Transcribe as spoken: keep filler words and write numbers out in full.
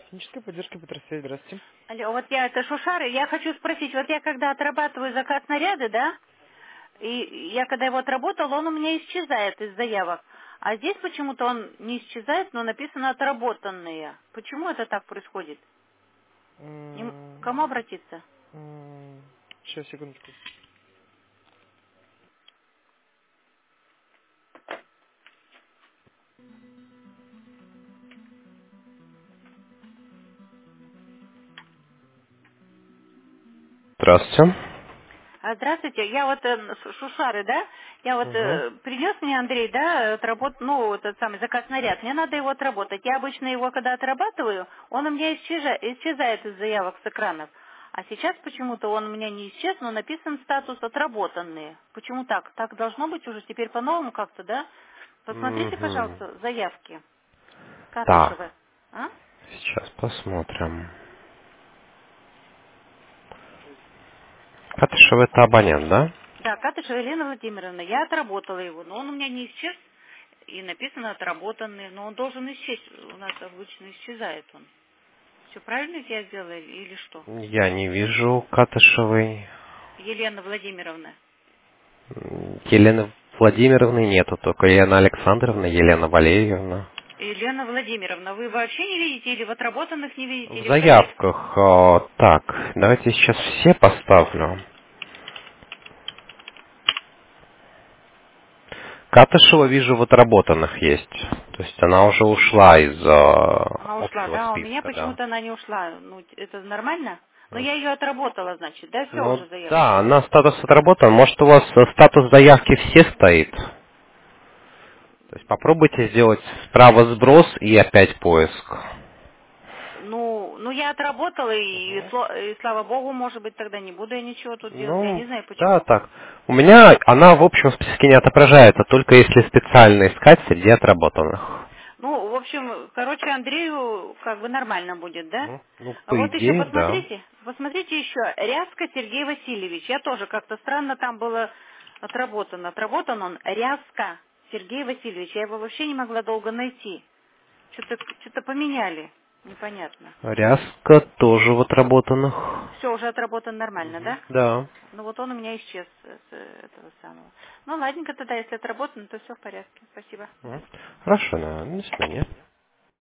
Техническая поддержка Петросвет, здравствуйте. Алло, вот я, это Шушары, я хочу спросить, вот я когда отрабатываю заказ наряда, да, и я когда его отработал, он у меня исчезает из заявок. А здесь почему-то он не исчезает, но написано «отработанные». Почему это так происходит? Им- к кому обратиться? Сейчас, секундочку. Здравствуйте. А, Здравствуйте, я вот э, с- Шушары, да, я вот Угу. э, принес мне Андрей, да, отработ... ну, вот этот самый заказ наряд, мне надо его отработать. Я обычно его, когда отрабатываю, он у меня исчеза- исчезает из заявок с экранов. А сейчас почему-то он у меня не исчез, но написан статус «отработанные». Почему так? Так должно быть уже теперь по-новому как-то, да? Посмотрите, Угу. пожалуйста, заявки Так, Катышева. А? сейчас посмотрим. Катышев это абонент, да? Да, Катышева Елена Владимировна, я отработала его, но он у меня не исчез, и написано отработанный, но он должен исчезнуть, у нас обычно исчезает он. Все правильно я сделала или что? Я не вижу Катышевой. Елена Владимировна. М, Елены Владимировны нету, только Елена Александровна, Елена Валерьевна. Елена Владимировна, вы вообще не видите или в отработанных не видите, В или в заявке? заявках, э, так, давайте сейчас все поставлю. Катышева вижу в отработанных есть. То есть она уже ушла из э, Она ушла, общего да, у меня списка, да. почему-то она не ушла. Ну, это нормально? Но я ее отработала, значит, да, все Ну уже заявки. да, она статус отработан. Может у вас э, статус заявки все стоит? То есть попробуйте сделать справа сброс и опять поиск. Ну, ну я отработала, и, сло- и слава богу, может быть, тогда не буду я ничего тут делать. Я Ну, не знаю да, почему. так. У меня она в общем списке не отображается, только если специально искать среди отработанных. Ну, в общем, короче, Андрею как бы нормально будет, да? Ну, ну, А по вот еще идее, да. посмотрите, посмотрите еще, Рязко Сергей Васильевич. Я тоже как-то странно там было отработано. Отработан он Рязко Сергей Васильевич. Я его вообще не могла долго найти. Что-то что-то поменяли. Непонятно. Рязка тоже в отработанных. Все, уже отработан нормально, Мгм. да? Да. Ну вот он у меня исчез с э, этого самого. Ну ладненько тогда, если отработано, то все в порядке. Спасибо. Мгм. Хорошо, да. До свидания.